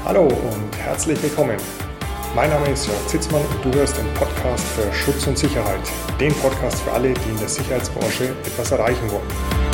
Hallo und herzlich willkommen. Mein Name ist Jörg Zitzmann und du hörst den Podcast für Schutz und Sicherheit. Den Podcast für alle, die in der Sicherheitsbranche etwas erreichen wollen.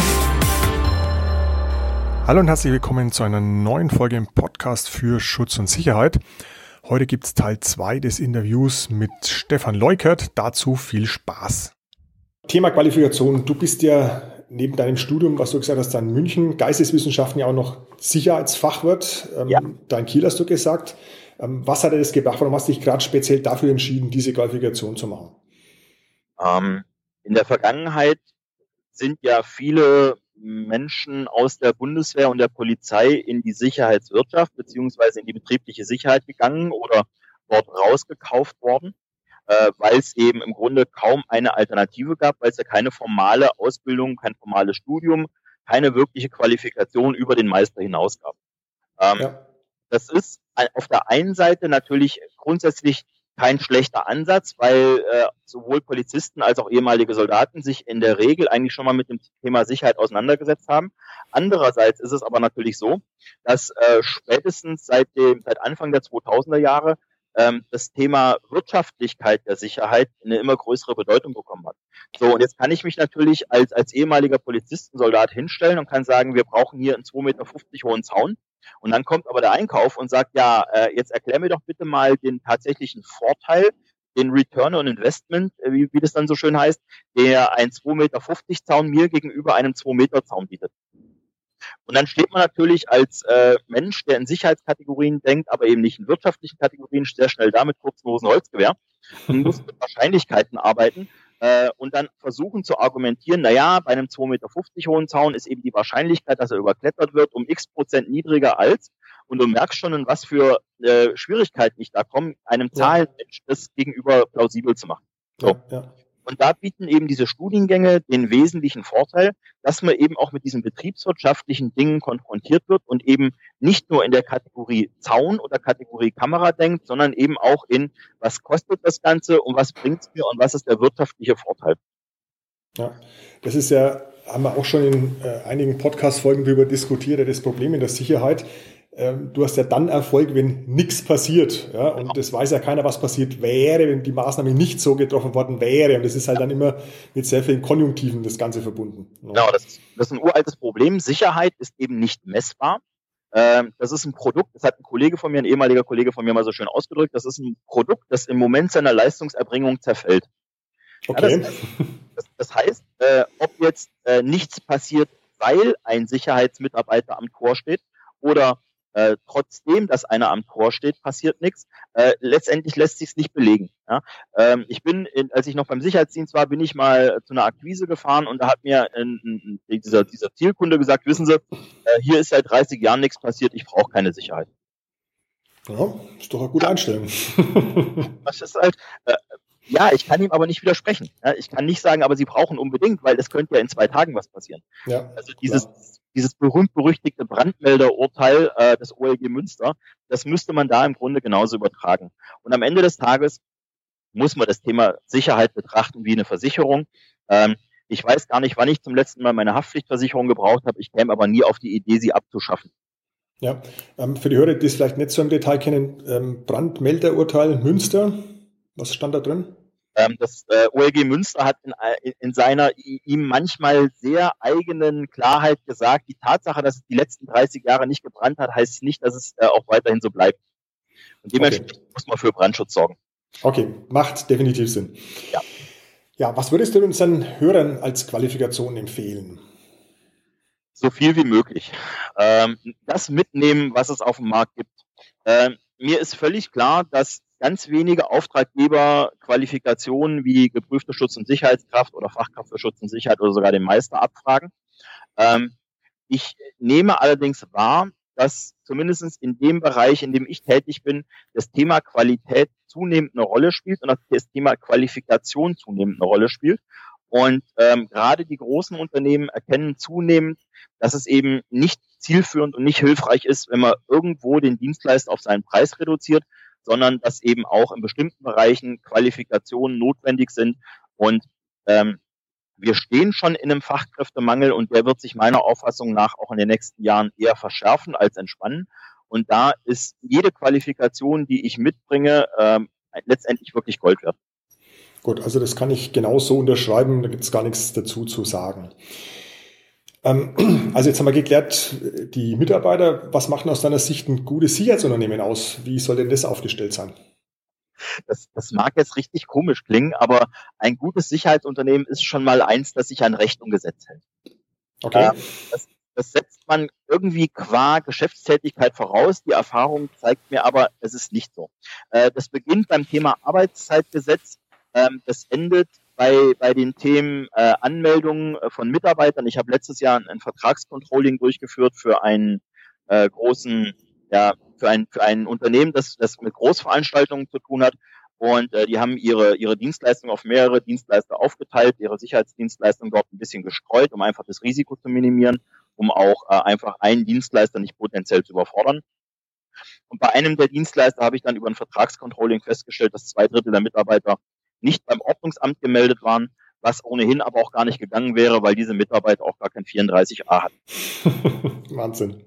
Hallo und herzlich willkommen zu einer neuen Folge im Podcast für Schutz und Sicherheit. Heute gibt es Teil 2 des Interviews mit Stefan Leukert. Dazu viel Spaß. Thema Qualifikation. Du bist ja neben deinem Studium, was du gesagt hast, in München, Geisteswissenschaften ja auch noch Sicherheitsfachwirt. Da in Kiel hast du gesagt. Was hat dir das gebracht? Warum hast du dich gerade speziell dafür entschieden, diese Qualifikation zu machen? In der Vergangenheit sind ja viele Menschen aus der Bundeswehr und der Polizei in die Sicherheitswirtschaft beziehungsweise in die betriebliche Sicherheit gegangen oder dort rausgekauft worden, weil es eben im Grunde kaum eine Alternative gab, weil es ja keine formale Ausbildung, kein formales Studium, keine wirkliche Qualifikation über den Meister hinaus gab. Das ist auf der einen Seite natürlich grundsätzlich kein schlechter Ansatz, weil sowohl Polizisten als auch ehemalige Soldaten sich in der Regel eigentlich schon mal mit dem Thema Sicherheit auseinandergesetzt haben. Andererseits ist es aber natürlich so, dass spätestens seit Anfang der 2000er Jahre das Thema Wirtschaftlichkeit der Sicherheit eine immer größere Bedeutung bekommen hat. So, und jetzt kann ich mich natürlich als ehemaliger Polizistensoldat hinstellen und kann sagen, wir brauchen hier einen 2,50 Meter hohen Zaun. Und dann kommt aber der Einkauf und sagt, ja, jetzt erklär mir doch bitte mal den tatsächlichen Vorteil, den Return on Investment, wie das dann so schön heißt, der ein 2,50 Meter Zaun mir gegenüber einem 2 Meter Zaun bietet. Und dann steht man natürlich als Mensch, der in Sicherheitskategorien denkt, aber eben nicht in wirtschaftlichen Kategorien, sehr schnell da mit kurzen Hosen Holzgewehr und muss mit Wahrscheinlichkeiten arbeiten und dann versuchen zu argumentieren, naja, bei einem 2,50 Meter hohen Zaun ist eben die Wahrscheinlichkeit, dass er überklettert wird, um x% niedriger als, und du merkst schon, in was für Schwierigkeiten ich da komme, einem Zahlenmensch das gegenüber plausibel zu machen. So. Ja. Und da bieten eben diese Studiengänge den wesentlichen Vorteil, dass man eben auch mit diesen betriebswirtschaftlichen Dingen konfrontiert wird und eben nicht nur in der Kategorie Zaun oder Kategorie Kamera denkt, sondern eben auch in, was kostet das Ganze und was bringt es mir und was ist der wirtschaftliche Vorteil. Ja, das ist ja, haben wir auch schon in einigen Podcast-Folgen darüber diskutiert, das Problem in der Sicherheit. Du hast ja dann Erfolg, wenn nichts passiert. Ja? Und es weiß ja keiner, was passiert wäre, wenn die Maßnahme nicht so getroffen worden wäre. Und das ist halt dann immer mit sehr vielen Konjunktiven das Ganze verbunden. Genau, das ist ein uraltes Problem. Sicherheit ist eben nicht messbar. Das ist ein Produkt, das hat ein ehemaliger Kollege von mir mal so schön ausgedrückt, das ist ein Produkt, das im Moment seiner Leistungserbringung zerfällt. Okay. Ja, das heißt, ob jetzt nichts passiert, weil ein Sicherheitsmitarbeiter am Tor steht oder trotzdem, dass einer am Tor steht, passiert nichts. Letztendlich lässt sich es nicht belegen. Ja? Als ich noch beim Sicherheitsdienst war, bin ich mal zu einer Akquise gefahren und da hat mir dieser Zielkunde gesagt, wissen Sie, hier ist seit 30 Jahren nichts passiert, ich brauche keine Sicherheit. Ja, ist doch eine gute Einstellung. Das ist halt, ja, ich kann ihm aber nicht widersprechen. Ja? Ich kann nicht sagen, aber Sie brauchen unbedingt, weil es könnte ja in 2 Tagen was passieren. Ja, also dieses berühmt-berüchtigte Brandmelderurteil des OLG Münster, das müsste man da im Grunde genauso übertragen. Und am Ende des Tages muss man das Thema Sicherheit betrachten wie eine Versicherung. Ich weiß gar nicht, wann ich zum letzten Mal meine Haftpflichtversicherung gebraucht habe. Ich käme aber nie auf die Idee, sie abzuschaffen. Ja, für die Hörer, die es vielleicht nicht so im Detail kennen, Brandmelderurteil Münster, was stand da drin? Das OLG Münster hat in seiner ihm manchmal sehr eigenen Klarheit gesagt, die Tatsache, dass es die letzten 30 Jahre nicht gebrannt hat, heißt nicht, dass es auch weiterhin so bleibt. Und dementsprechend muss man für Brandschutz sorgen. Okay, macht definitiv Sinn. Ja. Ja, was würdest du unseren Hörern als Qualifikation empfehlen? So viel wie möglich. Das mitnehmen, was es auf dem Markt gibt. Mir ist völlig klar, dass ganz wenige Auftraggeber Qualifikationen wie geprüfte Schutz- und Sicherheitskraft oder Fachkraft für Schutz und Sicherheit oder sogar den Meister abfragen. Ich nehme allerdings wahr, dass zumindest in dem Bereich, in dem ich tätig bin, das Thema Qualität zunehmend eine Rolle spielt und das Thema Qualifikation zunehmend eine Rolle spielt. Und gerade die großen Unternehmen erkennen zunehmend, dass es eben nicht zielführend und nicht hilfreich ist, wenn man irgendwo den Dienstleister auf seinen Preis reduziert, sondern dass eben auch in bestimmten Bereichen Qualifikationen notwendig sind. Und wir stehen schon in einem Fachkräftemangel und der wird sich meiner Auffassung nach auch in den nächsten Jahren eher verschärfen als entspannen. Und da ist jede Qualifikation, die ich mitbringe, letztendlich wirklich Gold wert. Gut, also das kann ich genauso unterschreiben, da gibt es gar nichts dazu zu sagen. Also jetzt haben wir geklärt, die Mitarbeiter, was macht denn aus deiner Sicht ein gutes Sicherheitsunternehmen aus? Wie soll denn das aufgestellt sein? Das mag jetzt richtig komisch klingen, aber ein gutes Sicherheitsunternehmen ist schon mal eins, das sich an Recht und Gesetz hält. Okay. Das setzt man irgendwie qua Geschäftstätigkeit voraus. Die Erfahrung zeigt mir aber, es ist nicht so. Das beginnt beim Thema Arbeitszeitgesetz. Das endet bei den Themen Anmeldungen von Mitarbeitern. Ich habe letztes Jahr ein Vertragscontrolling durchgeführt für einen großen, für ein Unternehmen, das mit Großveranstaltungen zu tun hat. Und die haben ihre Dienstleistung auf mehrere Dienstleister aufgeteilt, ihre Sicherheitsdienstleistung dort ein bisschen gestreut, um einfach das Risiko zu minimieren, um auch einfach einen Dienstleister nicht potenziell zu überfordern. Und bei einem der Dienstleister habe ich dann über ein Vertragscontrolling festgestellt, dass 2/3 der Mitarbeiter nicht beim Ordnungsamt gemeldet waren, was ohnehin aber auch gar nicht gegangen wäre, weil diese Mitarbeiter auch gar kein 34a hatten. Wahnsinn.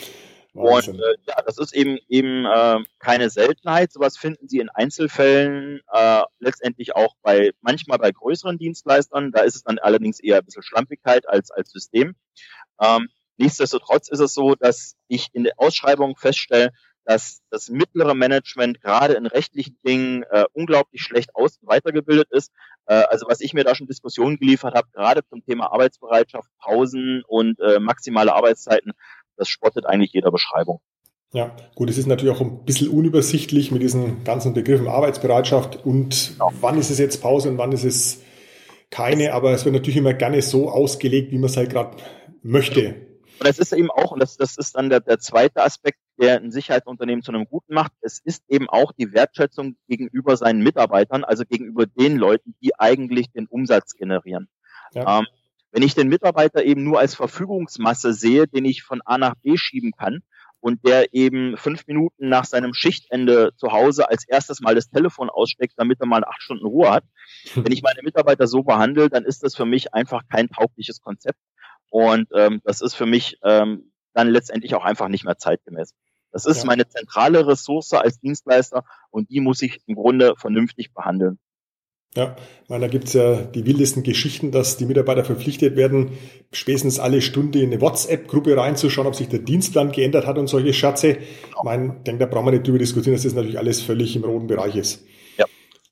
Und das ist eben keine Seltenheit. Sowas finden Sie in Einzelfällen letztendlich auch manchmal bei größeren Dienstleistern. Da ist es dann allerdings eher ein bisschen Schlampigkeit als System. Nichtsdestotrotz ist es so, dass ich in der Ausschreibung feststelle, dass das mittlere Management gerade in rechtlichen Dingen unglaublich schlecht aus- und weitergebildet ist. Also was ich mir da schon Diskussionen geliefert habe, gerade zum Thema Arbeitsbereitschaft, Pausen und maximale Arbeitszeiten, das spottet eigentlich jeder Beschreibung. Ja, gut, es ist natürlich auch ein bisschen unübersichtlich mit diesen ganzen Begriffen Arbeitsbereitschaft und wann ist es jetzt Pause und wann ist es keine, aber es wird natürlich immer gerne so ausgelegt, wie man es halt gerade möchte. Und das ist eben auch, und das ist dann der zweite Aspekt, der ein Sicherheitsunternehmen zu einem Guten macht, es ist eben auch die Wertschätzung gegenüber seinen Mitarbeitern, also gegenüber den Leuten, die eigentlich den Umsatz generieren. Ja. Wenn ich den Mitarbeiter eben nur als Verfügungsmasse sehe, den ich von A nach B schieben kann und der eben 5 Minuten nach seinem Schichtende zu Hause als erstes mal das Telefon aussteckt, damit er mal 8 Stunden Ruhe hat. Wenn ich meine Mitarbeiter so behandle, dann ist das für mich einfach kein taugliches Konzept. Und das ist für mich dann letztendlich auch einfach nicht mehr zeitgemäß. Das ist meine zentrale Ressource als Dienstleister und die muss ich im Grunde vernünftig behandeln. Ja, ich meine, da gibt's ja die wildesten Geschichten, dass die Mitarbeiter verpflichtet werden, spätestens alle Stunde in eine WhatsApp-Gruppe reinzuschauen, ob sich der Dienstplan geändert hat und solche Schatze. Ich meine, ich denke, da brauchen wir nicht drüber diskutieren, dass das natürlich alles völlig im roten Bereich ist. Ja.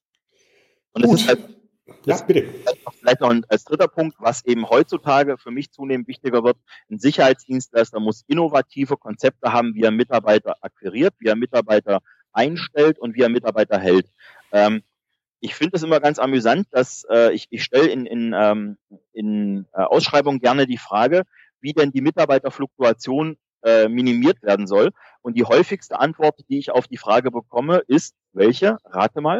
Und das ist halt, bitte. Vielleicht noch als dritter Punkt, was eben heutzutage für mich zunehmend wichtiger wird. Ein Sicherheitsdienstleister muss innovative Konzepte haben, wie er Mitarbeiter akquiriert, wie er Mitarbeiter einstellt und wie er Mitarbeiter hält. Ich finde es immer ganz amüsant, dass ich stelle in Ausschreibungen gerne die Frage, wie denn die Mitarbeiterfluktuation minimiert werden soll. Und die häufigste Antwort, die ich auf die Frage bekomme, ist, welche? Rate mal.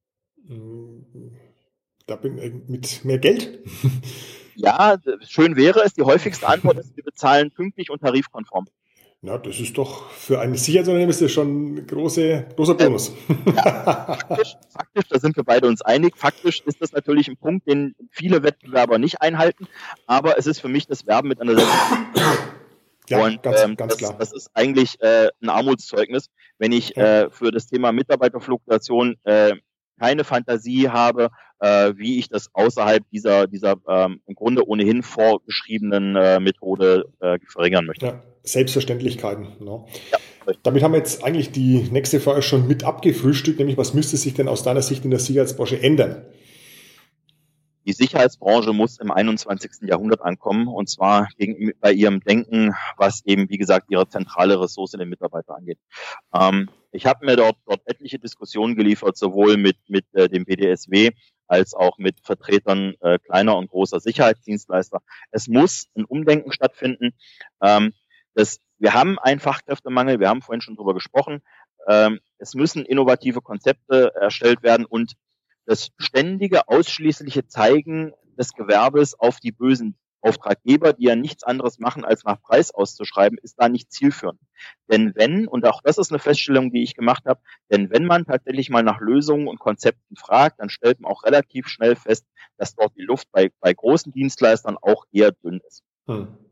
Da bin ich mit mehr Geld. Ja, schön wäre es. Die häufigste Antwort ist, wir bezahlen pünktlich und tarifkonform. Na, das ist doch für ein Sicherheitsunternehmen ist das schon ein großer Bonus. Faktisch, da sind wir beide uns einig. Faktisch ist das natürlich ein Punkt, den viele Wettbewerber nicht einhalten. Aber es ist für mich das Werben mit einer Selbstverständlichkeit. Ja, und ganz klar. Das ist eigentlich ein Armutszeugnis, wenn ich für das Thema Mitarbeiterfluktuation keine Fantasie habe, wie ich das außerhalb dieser im Grunde ohnehin vorgeschriebenen Methode verringern möchte. Ja, Selbstverständlichkeiten. No. Ja, damit haben wir jetzt eigentlich die nächste Frage schon mit abgefrühstückt, nämlich was müsste sich denn aus deiner Sicht in der Sicherheitsbranche ändern? Die Sicherheitsbranche muss im 21. Jahrhundert ankommen, und zwar bei ihrem Denken, was eben, wie gesagt, ihre zentrale Ressource in den Mitarbeiter angeht. Ich habe mir dort etliche Diskussionen geliefert, sowohl mit dem BDSW als auch mit Vertretern kleiner und großer Sicherheitsdienstleister. Es muss ein Umdenken stattfinden. Wir haben einen Fachkräftemangel, wir haben vorhin schon drüber gesprochen. Es müssen innovative Konzepte erstellt werden und das ständige, ausschließliche Zeigen des Gewerbes auf die bösen Auftraggeber, die ja nichts anderes machen, als nach Preis auszuschreiben, ist da nicht zielführend. Denn und auch das ist eine Feststellung, die ich gemacht habe, denn wenn man tatsächlich mal nach Lösungen und Konzepten fragt, dann stellt man auch relativ schnell fest, dass dort die Luft bei großen Dienstleistern auch eher dünn ist.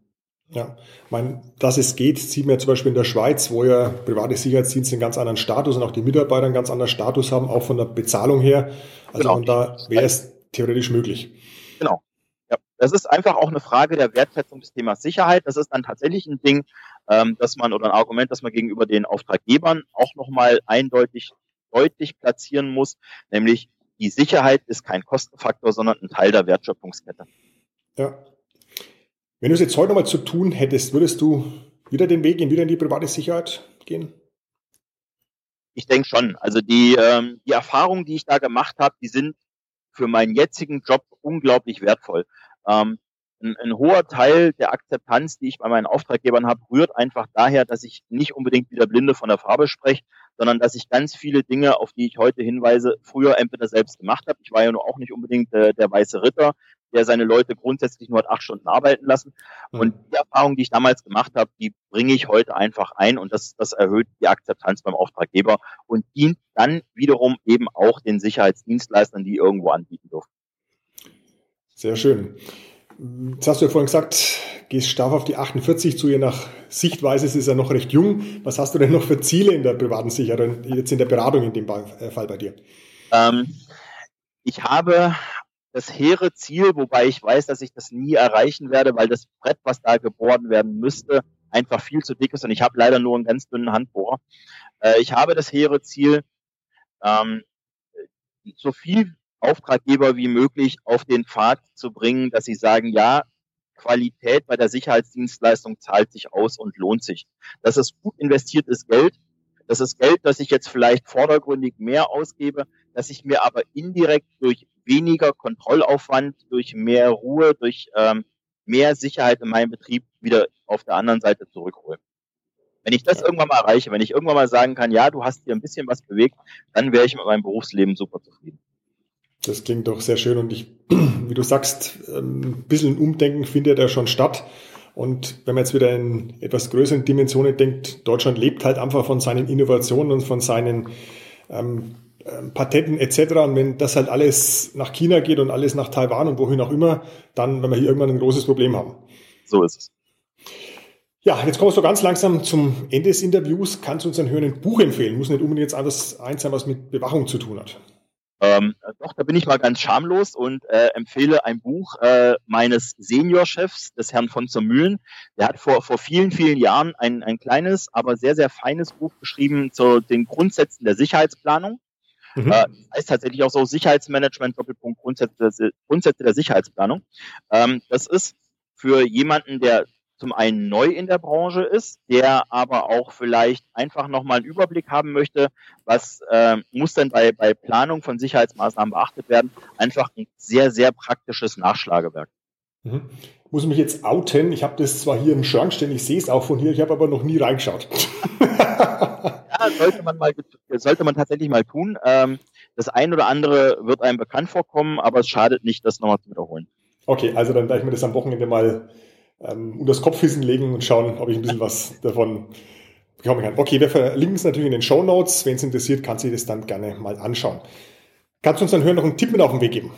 Ja, ich meine, dass es geht, sieht man ja zum Beispiel in der Schweiz, wo ja private Sicherheitsdienste einen ganz anderen Status und auch die Mitarbeiter einen ganz anderen Status haben, auch von der Bezahlung her. Also Genau. von da wäre es theoretisch möglich. Genau. Ja, das ist einfach auch eine Frage der Wertschätzung des Themas Sicherheit. Das ist dann tatsächlich ein Ding, dass man oder ein Argument, dass man gegenüber den Auftraggebern auch nochmal deutlich platzieren muss, nämlich die Sicherheit ist kein Kostenfaktor, sondern ein Teil der Wertschöpfungskette. Ja. Wenn du es jetzt heute nochmal zu tun hättest, würdest du wieder den Weg gehen, wieder in die private Sicherheit gehen? Ich denke schon. Also die Erfahrungen, die ich da gemacht habe, die sind für meinen jetzigen Job unglaublich wertvoll. Ein hoher Teil der Akzeptanz, die ich bei meinen Auftraggebern habe, rührt einfach daher, dass ich nicht unbedingt wie der Blinde von der Farbe spreche, sondern dass ich ganz viele Dinge, auf die ich heute hinweise, früher entweder selbst gemacht habe. Ich war ja nur auch nicht unbedingt der weiße Ritter, der seine Leute grundsätzlich nur hat 8 Stunden arbeiten lassen. Und die Erfahrung, die ich damals gemacht habe, die bringe ich heute einfach ein und das erhöht die Akzeptanz beim Auftraggeber und dient dann wiederum eben auch den Sicherheitsdienstleistern, die irgendwo anbieten dürfen. Sehr schön. Jetzt hast du ja vorhin gesagt, gehst stark auf die 48 zu, je nach Sichtweise ist es ja noch recht jung. Was hast du denn noch für Ziele in der privaten Sicherheit, jetzt in der Beratung in dem Fall bei dir? Ich habe das hehre Ziel, wobei ich weiß, dass ich das nie erreichen werde, weil das Brett, was da gebohrt werden müsste, einfach viel zu dick ist und ich habe leider nur einen ganz dünnen Handbohrer. Ich habe das hehre Ziel, so viel Auftraggeber wie möglich auf den Pfad zu bringen, dass sie sagen, ja, Qualität bei der Sicherheitsdienstleistung zahlt sich aus und lohnt sich. Das ist gut investiertes Geld. Das ist Geld, das ich jetzt vielleicht vordergründig mehr ausgebe, dass ich mir aber indirekt durch weniger Kontrollaufwand, durch mehr Ruhe, durch mehr Sicherheit in meinem Betrieb wieder auf der anderen Seite zurückhole. Wenn ich das irgendwann mal erreiche, wenn ich irgendwann mal sagen kann, ja, du hast hier ein bisschen was bewegt, dann wäre ich mit meinem Berufsleben super zufrieden. Das klingt doch sehr schön und wie du sagst, ein bisschen Umdenken findet ja schon statt. Und wenn man jetzt wieder in etwas größeren Dimensionen denkt, Deutschland lebt halt einfach von seinen Innovationen und von seinen Patenten etc. Und wenn das halt alles nach China geht und alles nach Taiwan und wohin auch immer, dann werden wir hier irgendwann ein großes Problem haben. So ist es. Ja, jetzt kommst du ganz langsam zum Ende des Interviews. Kannst du uns ein Hören Buch empfehlen? Muss nicht unbedingt jetzt alles eins sein, was mit Bewachung zu tun hat. Doch, da bin ich mal ganz schamlos und empfehle ein Buch meines Seniorchefs, des Herrn von zur Mühlen. Der hat vor vielen, vielen Jahren ein kleines, aber sehr, sehr feines Buch geschrieben zu den Grundsätzen der Sicherheitsplanung. Das heißt tatsächlich auch so Sicherheitsmanagement, Doppelpunkt, Grundsätze der Sicherheitsplanung. Das ist für jemanden, der zum einen neu in der Branche ist, der aber auch vielleicht einfach nochmal einen Überblick haben möchte, was muss denn bei Planung von Sicherheitsmaßnahmen beachtet werden, einfach ein sehr, sehr praktisches Nachschlagewerk. Ich muss mich jetzt outen. Ich habe das zwar hier im Schrank stehen, ich sehe es auch von hier, ich habe aber noch nie reingeschaut. Ja, sollte man tatsächlich mal tun. Das ein oder andere wird einem bekannt vorkommen, aber es schadet nicht, das nochmal zu wiederholen. Okay, also dann werde ich mir das am Wochenende mal unter das Kopfkissen legen und schauen, ob ich ein bisschen was davon bekommen kann. Okay, wir verlinken es natürlich in den Shownotes. Wenn es interessiert, kann sich das dann gerne mal anschauen. Kannst du uns dann hören noch einen Tipp mit auf den Weg geben?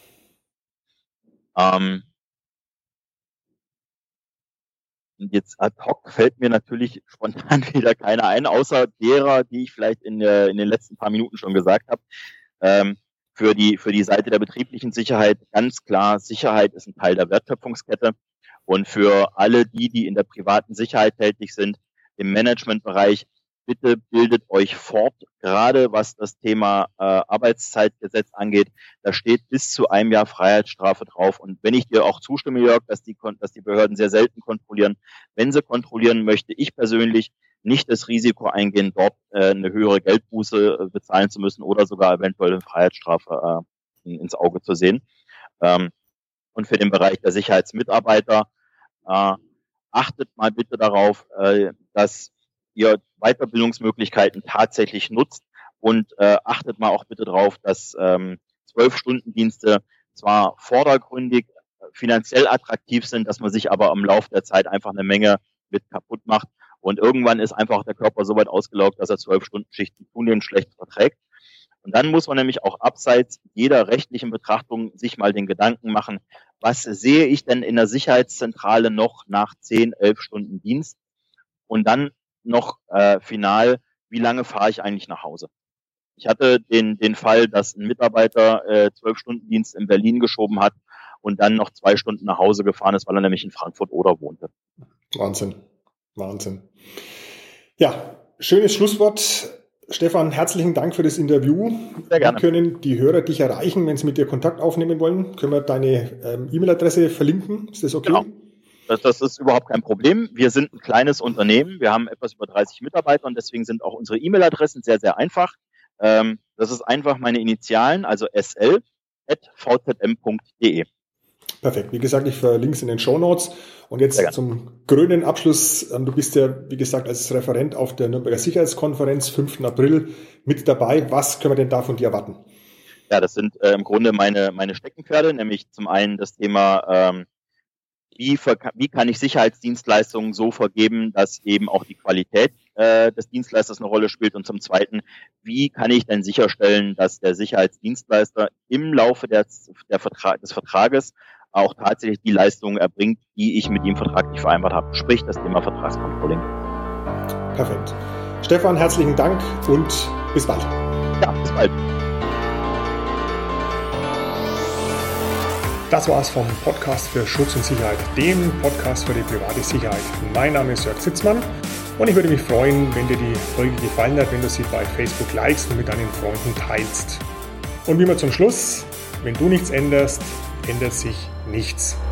Jetzt ad hoc fällt mir natürlich spontan wieder keiner ein, außer derer, die ich vielleicht in den letzten paar Minuten schon gesagt habe. Für die Seite der betrieblichen Sicherheit ganz klar, Sicherheit ist ein Teil der Wertschöpfungskette. Und für alle die in der privaten Sicherheit tätig sind, im Managementbereich, bitte bildet euch fort, gerade was das Thema Arbeitszeitgesetz angeht. Da steht bis zu 1 Jahr Freiheitsstrafe drauf. Und wenn ich dir auch zustimme, Jörg, dass die Behörden sehr selten kontrollieren, wenn sie kontrollieren, möchte ich persönlich nicht das Risiko eingehen, dort eine höhere Geldbuße bezahlen zu müssen oder sogar eventuell eine Freiheitsstrafe ins Auge zu sehen. Und für den Bereich der Sicherheitsmitarbeiter, achtet mal bitte darauf, dass ihr Weiterbildungsmöglichkeiten tatsächlich nutzt und achtet mal auch bitte darauf, dass 12-Stunden-Dienste zwar vordergründig finanziell attraktiv sind, dass man sich aber im Laufe der Zeit einfach eine Menge mit kaputt macht und irgendwann ist einfach der Körper so weit ausgelaugt, dass er 12-Stunden-Schichten zunehmend schlecht verträgt. Und dann muss man nämlich auch abseits jeder rechtlichen Betrachtung sich mal den Gedanken machen, was sehe ich denn in der Sicherheitszentrale noch nach 10, 11 Stunden Dienst? Und dann noch final, wie lange fahre ich eigentlich nach Hause? Ich hatte den Fall, dass ein Mitarbeiter 12-Stunden-Dienst in Berlin geschoben hat und dann noch 2 Stunden nach Hause gefahren ist, weil er nämlich in Frankfurt-Oder wohnte. Wahnsinn. Ja, schönes Schlusswort. Stefan, herzlichen Dank für das Interview. Sehr gerne. Wie können die Hörer dich erreichen, wenn sie mit dir Kontakt aufnehmen wollen? Können wir deine E-Mail-Adresse verlinken? Ist das okay? Genau. Das ist überhaupt kein Problem. Wir sind ein kleines Unternehmen. Wir haben etwas über 30 Mitarbeiter und deswegen sind auch unsere E-Mail-Adressen sehr, sehr einfach. Das ist einfach meine Initialen, also sl@vzm.de. Perfekt. Wie gesagt, ich verlinke es in den Shownotes. Und jetzt zum krönenden Abschluss. Du bist ja, wie gesagt, als Referent auf der Nürnberger Sicherheitskonferenz 5. April mit dabei. Was können wir denn da von dir erwarten? Ja, das sind im Grunde meine Steckenpferde, nämlich zum einen das Thema, wie kann ich Sicherheitsdienstleistungen so vergeben, dass eben auch die Qualität des Dienstleisters eine Rolle spielt, und zum Zweiten, wie kann ich denn sicherstellen, dass der Sicherheitsdienstleister im Laufe des Vertrages auch tatsächlich die Leistungen erbringt, die ich mit ihm vertraglich vereinbart habe, sprich das Thema Vertragscontrolling. Perfekt. Stefan, herzlichen Dank und bis bald. Ja, bis bald. Das war's vom Podcast für Schutz und Sicherheit, dem Podcast für die private Sicherheit. Mein Name ist Jörg Sitzmann und ich würde mich freuen, wenn dir die Folge gefallen hat, wenn du sie bei Facebook likest und mit deinen Freunden teilst. Und wie immer zum Schluss, wenn du nichts änderst, ändert sich nichts.